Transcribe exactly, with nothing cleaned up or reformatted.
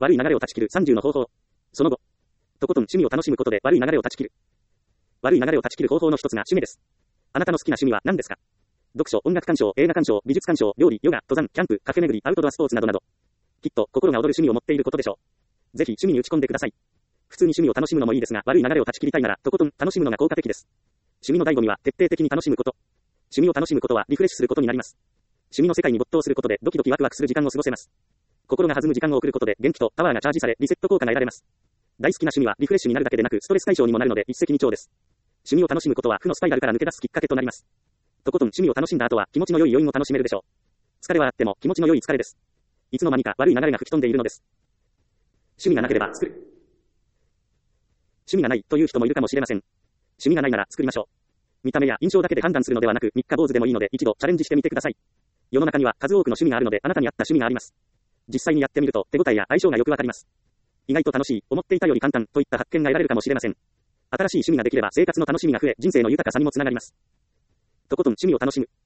悪い流れを断ち切るさんじゅうの方法。その後、とことん趣味を楽しむことで悪い流れを断ち切る。悪い流れを断ち切る方法の一つが趣味です。あなたの好きな趣味は何ですか？読書、音楽鑑賞、映画鑑賞、美術鑑賞、料理、ヨガ、登山、キャンプ、カフェ巡り、アウトドアスポーツなどなど。きっと心が躍る趣味を持っていることでしょう。ぜひ趣味に打ち込んでください。普通に趣味を楽しむのもいいですが、悪い流れを断ち切りたいなら、とことん楽しむのが効果的です。趣味の醍醐味は徹底的に楽しむこと。趣味を楽しむことはリフレッシュすることになります。趣味の世界に没頭することでドキドキワクワクする時間を過ごせます。心が弾む時間を送ることで元気とパワーがチャージされリセット効果が得られます。大好きな趣味はリフレッシュになるだけでなくストレス解消にもなるので一石二鳥です。趣味を楽しむことは負のスパイラルから抜け出すきっかけとなります。とことん趣味を楽しんだ後は気持ちの良い余韻を楽しめるでしょう。疲れはあっても気持ちの良い疲れです。いつの間にか悪い流れが吹き飛んでいるのです。趣味がなければ作る。趣味がないという人もいるかもしれません。趣味がないなら作りましょう。見た目や印象だけで判断するのではなく三日坊主でもいいので一度チャレンジしてみてください。世の中には数多くの趣味があるのであなたに合った趣味があります。実際にやってみると手応えや相性がよくわかります。意外と楽しい、思っていたより簡単といった発見が得られるかもしれません。新しい趣味ができれば生活の楽しみが増え人生の豊かさにもつながります。とことん趣味を楽しむ。